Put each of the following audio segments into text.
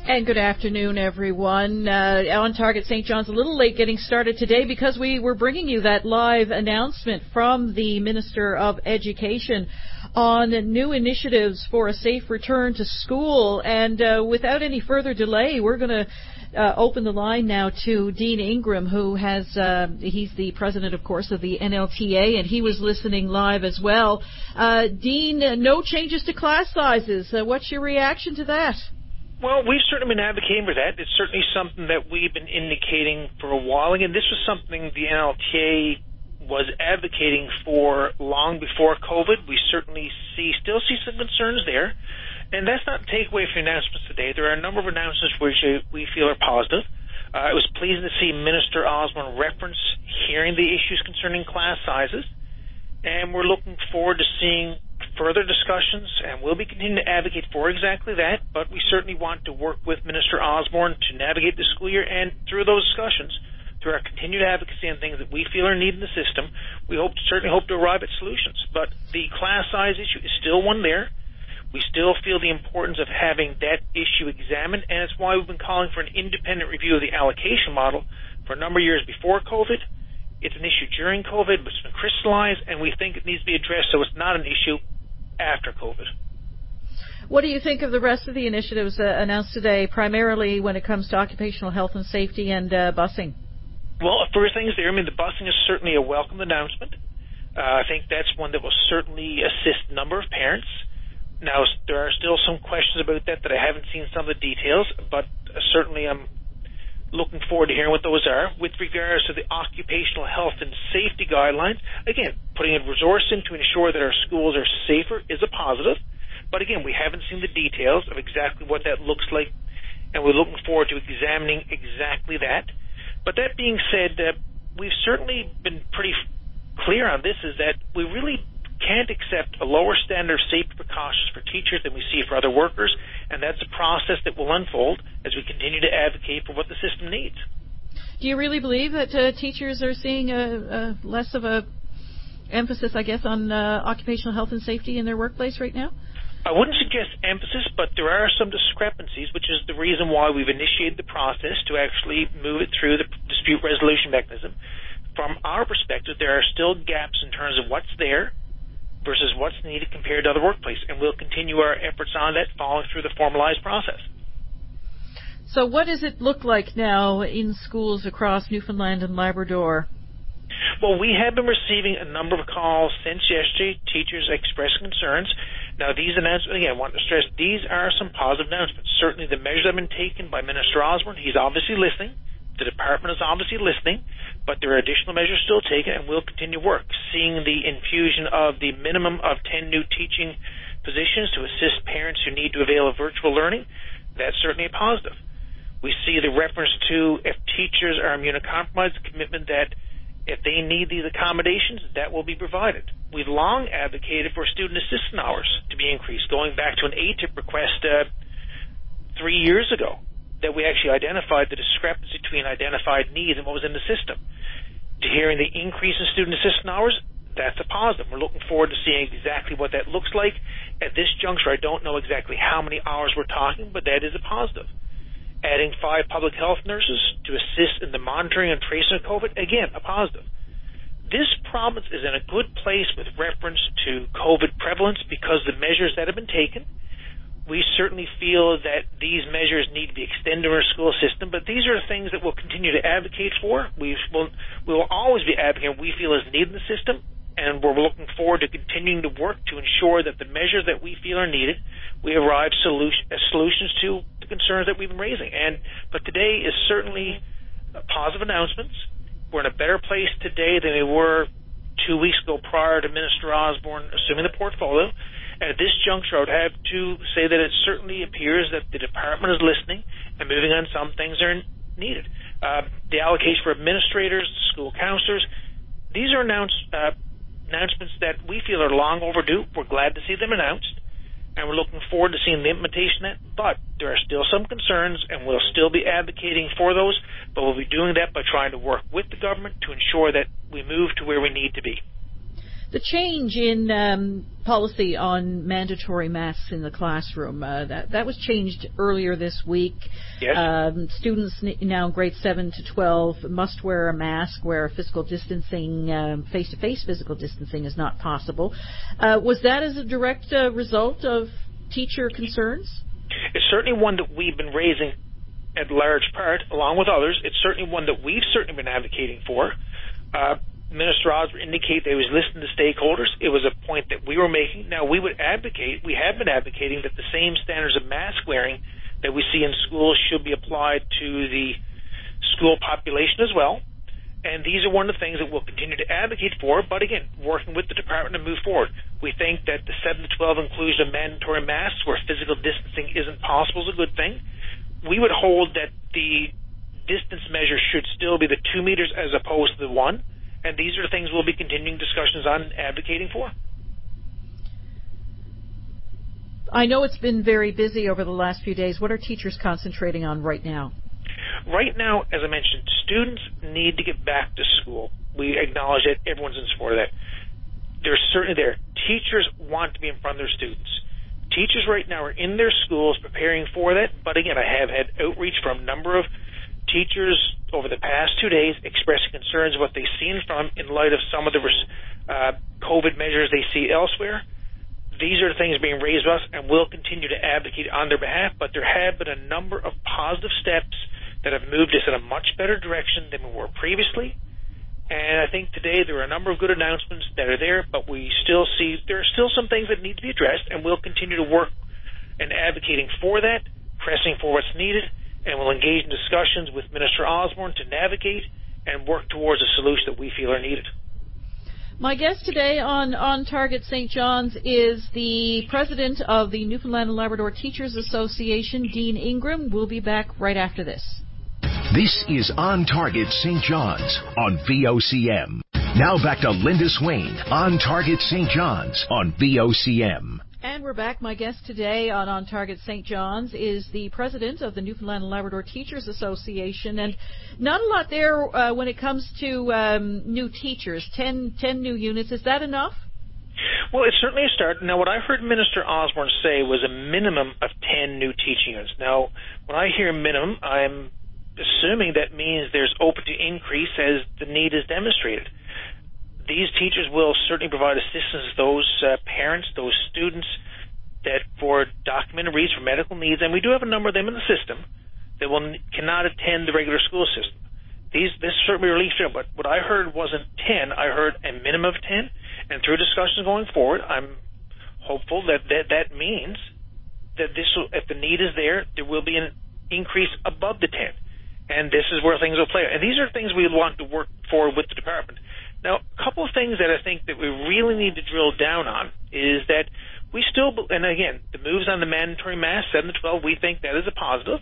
And good afternoon, everyone. On Target St. John's, a little late getting started today because we were bringing you that live announcement from the Minister of Education on new initiatives for a safe return to school. And without any further delay, we're going to open the line now to Dean Ingram, who has, he's the president, of course, of the NLTA, and he was listening live as well. Dean, no changes to class sizes. What's your reaction to that? Well, we've certainly been advocating for that. It's certainly something that we've been indicating for a while. Again, this was something the NLTA was advocating for long before COVID. We certainly still see some concerns there. And that's not to take away from the announcements today. There are a number of announcements which we feel are positive. It was pleasing to see Minister Osborne reference hearing the issues concerning class sizes. And we're looking forward to seeing further discussions, and we'll be continuing to advocate for exactly that, but we certainly want to work with Minister Osborne to navigate the school year, and through those discussions, through our continued advocacy on things that we feel are needed in the system, we certainly hope to arrive at solutions. But the class size issue is still one there. We still feel the importance of having that issue examined, and it's why we've been calling for an independent review of the allocation model for a number of years before COVID. It's an issue during COVID, but it's been crystallized, and we think it needs to be addressed so it's not an issue after COVID. What do you think of the rest of the initiatives announced today, primarily when it comes to occupational health and safety and busing? Well, first things there, the busing is certainly a welcome announcement. I think that's one that will certainly assist a number of parents. Now, there are still some questions about that I haven't seen some of the details, but certainly I'm looking forward to hearing what those are. With regards to the occupational health and safety guidelines, again, putting a resource in to ensure that our schools are safer is a positive. But again, we haven't seen the details of exactly what that looks like, and we're looking forward to examining exactly that. But that being said, we've certainly been pretty clear on this, is that we really can't accept a lower standard of safety precautions for teachers than we see for other workers, and that's a process that will unfold as we continue to advocate for what the system needs. Do you really believe that teachers are seeing less of a emphasis, I guess, on occupational health and safety in their workplace right now? I wouldn't suggest emphasis, but there are some discrepancies, which is the reason why we've initiated the process to actually move it through the dispute resolution mechanism. From our perspective, there are still gaps in terms of what's there versus what's needed compared to other workplaces, and we'll continue our efforts on that following through the formalized process. So what does it look like now in schools across Newfoundland and Labrador? Well, we have been receiving a number of calls since yesterday, teachers expressing concerns. Now, these announcements, again, I want to stress, these are some positive announcements. Certainly the measures have been taken by Minister Osborne. He's obviously listening. The department is obviously listening, but there are additional measures still taken, and we'll continue work. Seeing the infusion of the minimum of 10 new teaching positions to assist parents who need to avail of virtual learning, that's certainly a positive. We see the reference to if teachers are immunocompromised, the commitment that if they need these accommodations, that will be provided. We've long advocated for student assistant hours to be increased, going back to an ATIP request 3 years ago, that we actually identified the discrepancy between identified needs and what was in the system. To hearing the increase in student assistant hours, that's a positive. We're looking forward to seeing exactly what that looks like. At this juncture, I don't know exactly how many hours we're talking, but that is a positive. Adding 5 public health nurses to assist in the monitoring and tracing of COVID, again, a positive. This province is in a good place with reference to COVID prevalence because the measures that have been taken. We certainly feel that these measures need to be extended to our school system, but these are things that we'll continue to advocate for. We will always be advocating we feel is needed in the system, and we're looking forward to continuing to work to ensure that the measures that we feel are needed, we arrive solutions to the concerns that we've been raising. But today is certainly positive announcements. We're in a better place today than we were 2 weeks ago prior to Minister Osborne assuming the portfolio. And at this juncture, I would have to say that it certainly appears that the department is listening and moving on some things that are needed. The allocation for administrators, school counselors, these are announcements that we feel are long overdue. We're glad to see them announced, and we're looking forward to seeing the implementation of that. But there are still some concerns, and we'll still be advocating for those, but we'll be doing that by trying to work with the government to ensure that we move to where we need to be. The change in policy on mandatory masks in the classroom, that was changed earlier this week. Yes. Students now grades 7 to 12 must wear a mask where physical distancing, face-to-face physical distancing is not possible. Was that as a direct result of teacher concerns? It's certainly one that we've been raising at large part, along with others. It's certainly one that we've certainly been advocating for. Minister Osborne indicated that he was listening to stakeholders. It was a point that we were making. Now, we have been advocating that the same standards of mask wearing that we see in schools should be applied to the school population as well. And these are one of the things that we'll continue to advocate for, but again, working with the department to move forward. We think that the 7 to 12 inclusion of mandatory masks where physical distancing isn't possible is a good thing. We would hold that the distance measure should still be the 2 meters as opposed to the 1. And these are the things we'll be continuing discussions on and advocating for. I know it's been very busy over the last few days. What are teachers concentrating on right now? Right now, as I mentioned, students need to get back to school. We acknowledge that everyone's in support of that. They're certainly there. Teachers want to be in front of their students. Teachers right now are in their schools preparing for that. But again, I have had outreach from a number of teachers over the past 2 days expressing concerns of what they see in light of some of the COVID measures they see elsewhere. These are the things being raised with us, and we'll continue to advocate on their behalf. But there have been a number of positive steps that have moved us in a much better direction than we were previously. And I think today there are a number of good announcements that are there, but we still see there are still some things that need to be addressed, and we'll continue to work in advocating for that, pressing for what's needed, and we'll engage in discussions with Minister Osborne to navigate and work towards a solution that we feel are needed. My guest today on Target St. John's is the president of the Newfoundland and Labrador Teachers Association, Dean Ingram. We'll be back right after this. This is On Target St. John's on VOCM. Now back to Linda Swain on Target St. John's on VOCM. And we're back. My guest today on Target St. John's is the president of the Newfoundland and Labrador Teachers Association. And not a lot there when it comes to new teachers, 10 new units. Is that enough? Well, it's certainly a start. Now, what I heard Minister Osborne say was a minimum of 10 new teaching units. Now, when I hear minimum, I'm assuming that means there's open to increase as the need is demonstrated. These teachers will certainly provide assistance to those parents, those students that for documented reasons, for medical needs, and we do have a number of them in the system that cannot attend the regular school system. This certainly relief there, but what I heard wasn't 10. I heard a minimum of 10, and through discussions going forward, I'm hopeful that means that if the need is there will be an increase above the 10. And this is where things will play out. And these are things we want to work forward with the department. Now, a couple of things that I think that we really need to drill down on is that we still, and again, the moves on the mandatory masks, 7 to 12, we think that is a positive.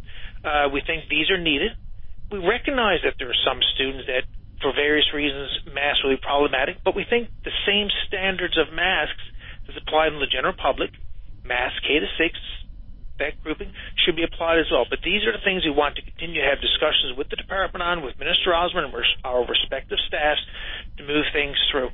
We think these are needed. We recognize that there are some students that, for various reasons, masks will be problematic, but we think the same standards of masks that's applied in the general public, masks K to 6, that grouping, should be applied as well. But these are the things we want to continue to have discussions with the department on, with Minister Osborne and our respective staffs to move things through.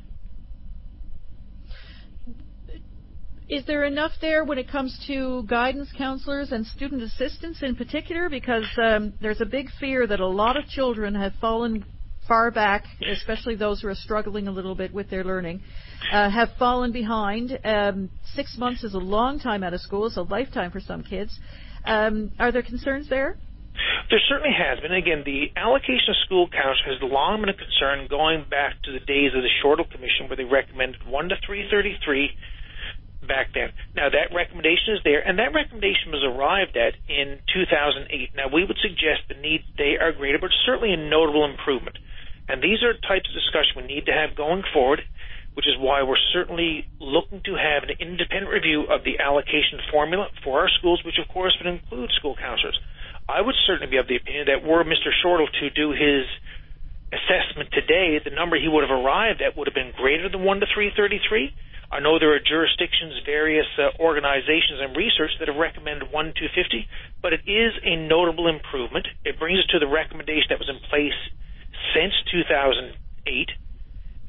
Is there enough there when it comes to guidance counselors and student assistants in particular? Because there's a big fear that a lot of children have fallen far back, especially those who are struggling a little bit with their learning, have fallen behind. 6 months is a long time out of school. It's a lifetime for some kids. Are there concerns there? There certainly has been. Again, the allocation of school counselors has long been a concern going back to the days of the Shortle Commission where they recommended 1 to 333 back then. Now, that recommendation is there, and that recommendation was arrived at in 2008. Now, we would suggest the needs today are greater, but certainly a notable improvement. And these are types of discussion we need to have going forward, which is why we're certainly looking to have an independent review of the allocation formula for our schools, which, of course, would include school counselors. I would certainly be of the opinion that were Mr. Shortle to do his assessment today, the number he would have arrived at would have been greater than 1 to 333. I know there are jurisdictions, various organizations and research that have recommended 1 to 50, but it is a notable improvement. It brings us to the recommendation that was in place since 2008,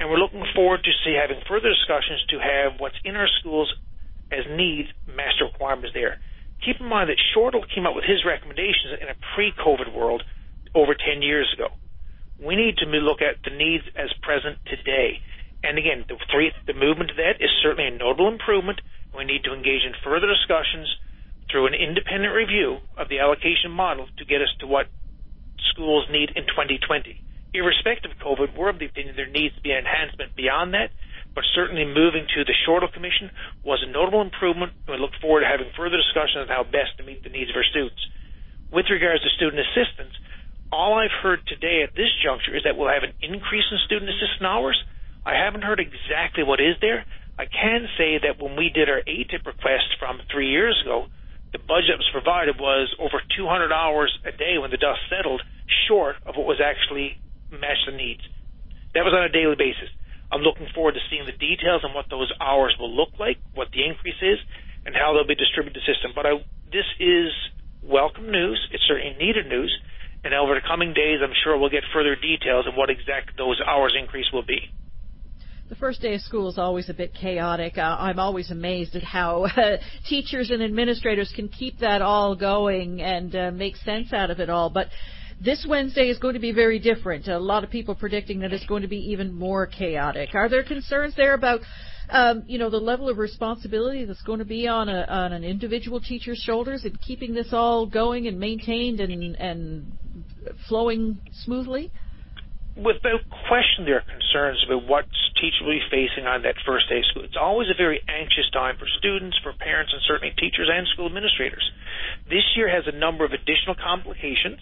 and we're looking forward to having further discussions to have what's in our schools as needs match the requirements there. Keep in mind that Shortall came up with his recommendations in a pre-COVID world over 10 years ago. We need to look at the needs as present today. And again, the movement to that is certainly a notable improvement. We need to engage in further discussions through an independent review of the allocation model to get us to what schools need in 2020. Irrespective of COVID, we're of the opinion there needs to be an enhancement beyond that, but certainly moving to the Shortall Commission was a notable improvement, and we look forward to having further discussions on how best to meet the needs of our students. With regards to student assistance, all I've heard today at this juncture is that we'll have an increase in student assistance hours. I haven't heard exactly what is there. I can say that when we did our ATIP request from 3 years ago, the budget that was provided was over 200 hours a day when the dust settled, short of what was actually matched the needs. That was on a daily basis. I'm looking forward to seeing the details on what those hours will look like, what the increase is, and how they'll be distributed to the system. But this is welcome news. It's certainly needed news. And over the coming days, I'm sure we'll get further details on what exactly those hours increase will be. The first day of school is always a bit chaotic. I'm always amazed at how teachers and administrators can keep that all going and make sense out of it all. But this Wednesday is going to be very different. A lot of people predicting that it's going to be even more chaotic. Are there concerns there about, the level of responsibility that's going to be on an individual teacher's shoulders in keeping this all going and maintained and flowing smoothly? Without question, there are concerns about what teachers will be facing on that first day of school. It's always a very anxious time for students, for parents, and certainly teachers and school administrators. This year has a number of additional complications,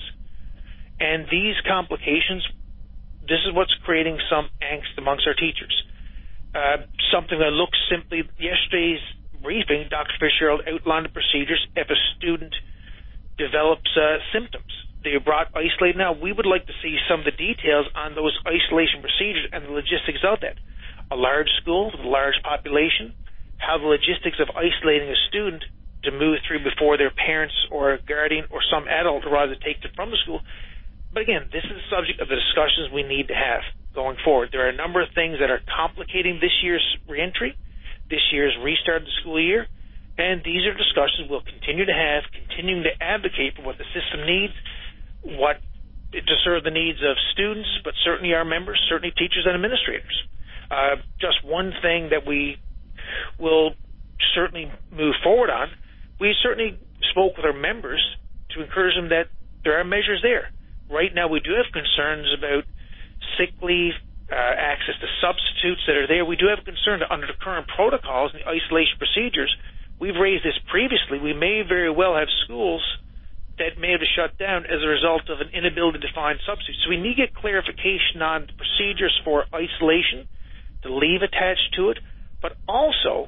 and these complications, this is what's creating some angst amongst our teachers. Something that looks simply, yesterday's briefing, Dr. Fitzgerald outlined the procedures if a student develops symptoms. They are brought isolated. Now, we would like to see some of the details on those isolation procedures and the logistics of that. A large school with a large population, how the logistics of isolating a student to move through before their parents or guardian or some adult would rather take them from the school. But again, this is the subject of the discussions we need to have going forward. There are a number of things that are complicating this year's reentry, this year's restart of the school year, and these are discussions we'll continue to have, continuing to advocate for what the system needs, what to serve the needs of students, but certainly our members, certainly teachers and administrators. Just one thing that we will certainly move forward on, we certainly spoke with our members to encourage them that there are measures there. Right now we do have concerns about sick leave, access to substitutes that are there. We do have a concern that under the current protocols and the isolation procedures, we've raised this previously, we may very well have schools that may have shut down as a result of an inability to find substitutes. So we need to get clarification on the procedures for isolation, the leave attached to it, but also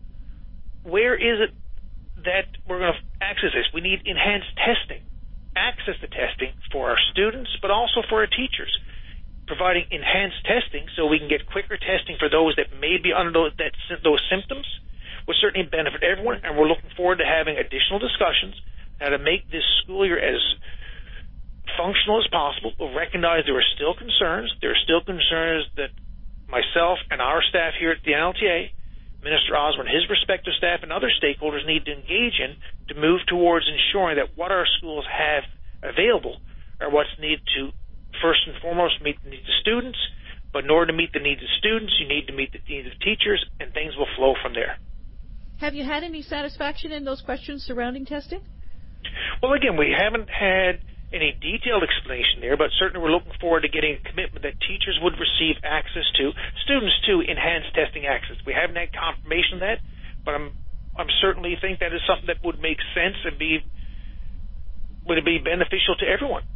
where is it that we're going to access this? We need enhanced testing, access to testing for our students, but also for our teachers, providing enhanced testing so we can get quicker testing for those that may be under those symptoms will certainly benefit everyone, and we're looking forward to having additional discussions how to make this school year as functional as possible. We'll recognize there are still concerns. There are still concerns that myself and our staff here at the NLTA, Minister Osborne, his respective staff, and other stakeholders need to engage in to move towards ensuring that what our schools have available are what's needed to, first and foremost, meet the needs of students. But in order to meet the needs of students, you need to meet the needs of teachers, and things will flow from there. Have you had any satisfaction in those questions surrounding testing? Well, again, we haven't had any detailed explanation there, but certainly we're looking forward to getting a commitment that teachers would receive access to, students to, enhanced testing access. We haven't had confirmation of that, but I'm certainly think that is something that would make sense and would be beneficial to everyone.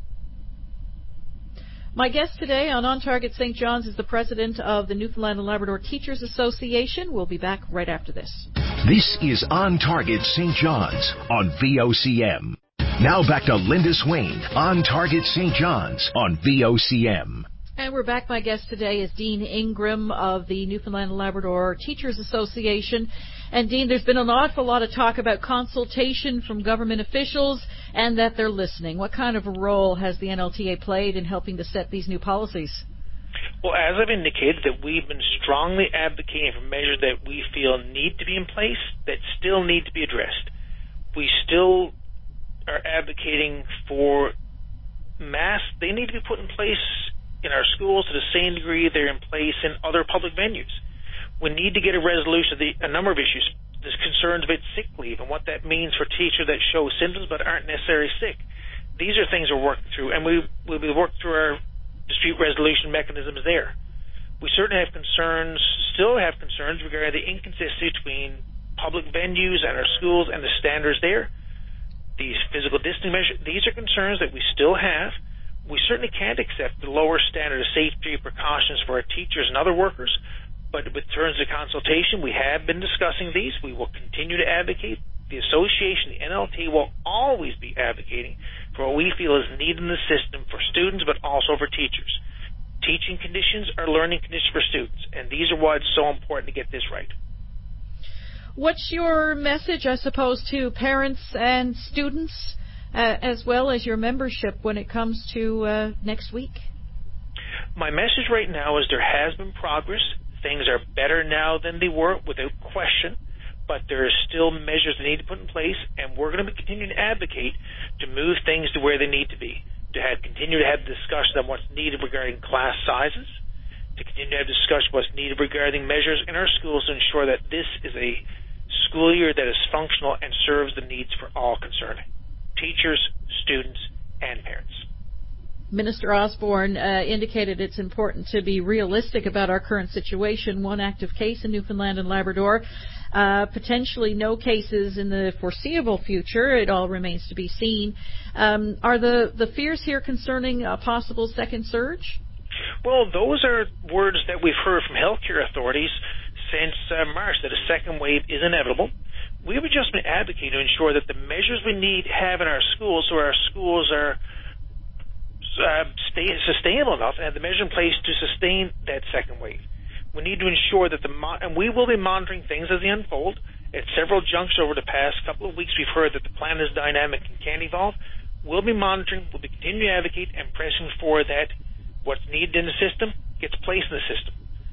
My guest today on Target St. John's is the president of the Newfoundland and Labrador Teachers Association. We'll be back right after this. This is On Target St. John's on VOCM. Now back to Linda Swain on Target St. John's on VOCM. And we're back. My guest today is Dean Ingram of the Newfoundland and Labrador Teachers Association. And Dean, there's been an awful lot of talk about consultation from government officials and that they're listening. What kind of a role has the NLTA played in helping to set these new policies? Well, as I've indicated, that we've been strongly advocating for measures that we feel need to be in place that still need to be addressed. We still are advocating for masks. They need to be put in place in our schools to the same degree they're in place in other public venues. We need to get a resolution of a number of issues. There's concerns about sick leave and what that means for teachers that show symptoms but aren't necessarily sick. These are things we're working through, and we'll be working through our dispute resolution mechanisms there. We certainly still have concerns regarding the inconsistency between public venues and our schools and the standards there. These physical distancing measures, these are concerns that we still have. We certainly can't accept the lower standard of safety precautions for our teachers and other workers, but with terms of consultation, we have been discussing these. We will continue to advocate. The association, the NLT, will always be advocating for what we feel is needed in the system for students, but also for teachers. Teaching conditions are learning conditions for students, and these are why it's so important to get this right. What's your message, I suppose, to parents and students, as well as your membership when it comes to next week? My message right now is there has been progress. Things are better now than they were, without question, but there are still measures that need to put in place, and we're going to be continuing to advocate to move things to where they need to be, to continue to have discussion on what's needed regarding class sizes, to continue to have discussion what's needed regarding measures in our schools to ensure that this is a school year that is functional and serves the needs for all concerned, teachers, students, and parents. Minister Osborne indicated it's important to be realistic about our current situation. One active case in Newfoundland and Labrador, potentially no cases in the foreseeable future. It all remains to be seen. Are the fears here concerning a possible second surge? Well, those are words that we've heard from healthcare authorities since March, that a second wave is inevitable. We've just been advocating to ensure that the measures we need have in our schools, so our schools are sustainable enough and have the measure in place to sustain that second wave. We need to ensure that and we will be monitoring things as they unfold. At several junctures over the past couple of weeks, we've heard that the plan is dynamic and can evolve. We'll be monitoring, we'll be continuing to advocate and pressing for that what's needed in the system gets placed in the system.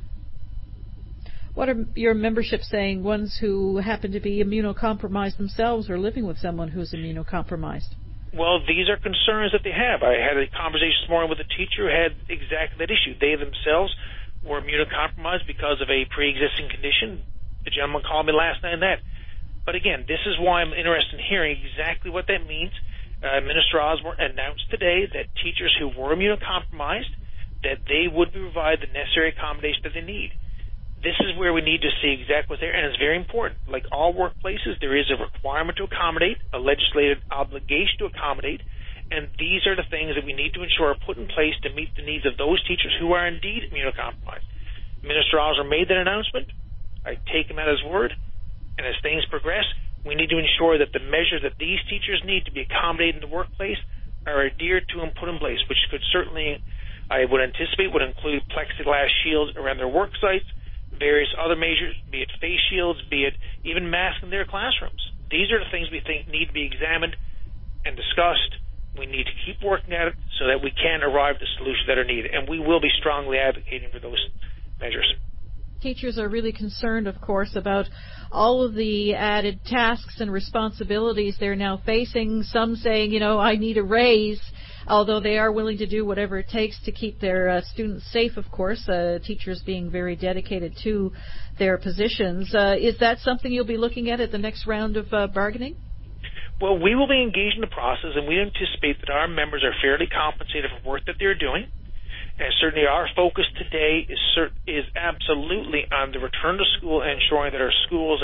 What are your membership saying, ones who happen to be immunocompromised themselves or living with someone who's immunocompromised? Well, these are concerns that they have. I had a conversation this morning with a teacher who had exactly that issue. They themselves were immunocompromised because of a pre-existing condition. The gentleman called me last night on that. But again, this is why I'm interested in hearing exactly what that means. Minister Osborne announced today that teachers who were immunocompromised, that they would be provided the necessary accommodation that they need. This is where we need to see exactly what's there, and it's very important. Like all workplaces, there is a requirement to accommodate, a legislative obligation to accommodate, and these are the things that we need to ensure are put in place to meet the needs of those teachers who are indeed immunocompromised. Minister Osborne made that announcement. I take him at his word, and as things progress, we need to ensure that the measures that these teachers need to be accommodated in the workplace are adhered to and put in place, which could certainly, I would anticipate, would include plexiglass shields around their work sites, various other measures, be it face shields, be it even masks in their classrooms. These are the things we think need to be examined and discussed. We need to keep working at it so that we can arrive at the solutions that are needed, and we will be strongly advocating for those measures. Teachers are really concerned, of course, about all of the added tasks and responsibilities they're now facing. Some saying, I need a raise, although they are willing to do whatever it takes to keep their students safe, of course, teachers being very dedicated to their positions. Is that something you'll be looking at the next round of bargaining? Well, we will be engaged in the process, and we anticipate that our members are fairly compensated for work that they're doing. And certainly our focus today is absolutely on the return to school and ensuring that our schools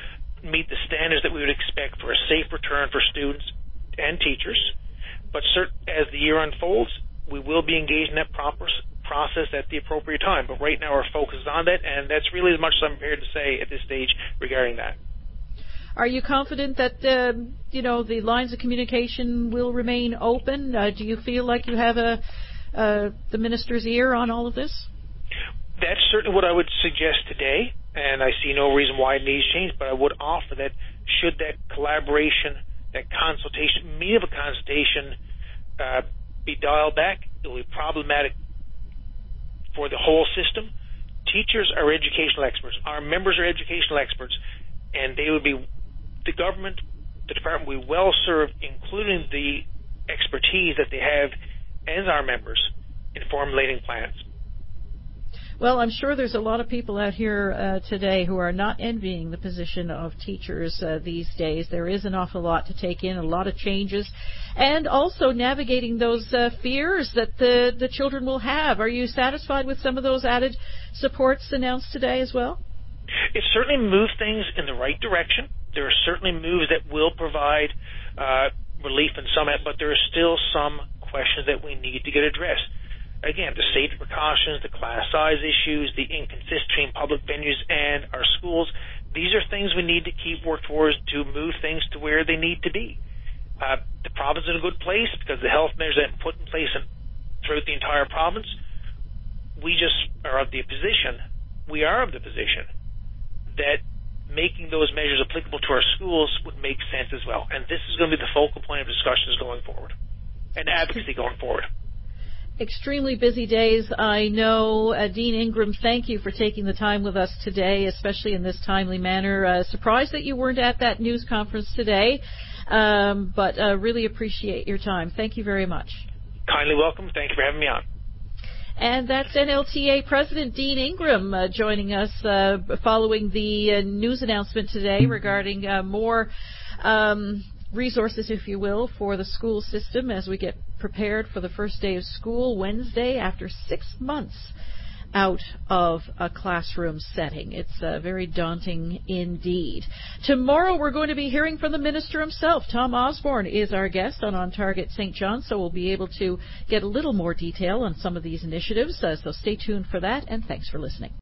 meet the standards that we would expect for a safe return for students and teachers. But as the year unfolds, we will be engaged in that process at the appropriate time. But right now our focus is on that, and that's really as much as I'm prepared to say at this stage regarding that. Are you confident that, the lines of communication will remain open? Do you feel like you have the minister's ear on all of this? That's certainly what I would suggest today, and I see no reason why it needs change, but I would offer that should that collaboration, that consultation, meaningful consultation be dialed back, it will be problematic for the whole system. Teachers are educational experts. Our members are educational experts, and they would be, the government, the department, will be well served, including the expertise that they have as our members in formulating plans. Well, I'm sure there's a lot of people out here today who are not envying the position of teachers these days. There is an awful lot to take in, a lot of changes, and also navigating those fears that the children will have. Are you satisfied with some of those added supports announced today as well? It certainly moved things in the right direction. There are certainly moves that will provide relief in some, but there are still some questions that we need to get addressed. Again, the safety precautions, the class size issues, the inconsistency between public venues and our schools, these are things we need to keep work towards to move things to where they need to be. The province is in a good place because the health measures that have been put in place throughout the entire province. We just are of the position, that making those measures applicable to our schools would make sense as well. And this is going to be the focal point of discussions going forward and advocacy going forward. Extremely busy days, I know. Dean Ingram, thank you for taking the time with us today, especially in this timely manner. Surprised that you weren't at that news conference today, but really appreciate your time. Thank you very much. Kindly welcome. Thank you for having me on. And that's NLTA President Dean Ingram joining us following the news announcement today regarding more resources, if you will, for the school system as we get prepared for the first day of school Wednesday after 6 months out of a classroom setting. It's very daunting indeed. Tomorrow we're going to be hearing from the minister himself. Tom Osborne is our guest on Target St. John, so we'll be able to get a little more detail on some of these initiatives. So stay tuned for that, and thanks for listening.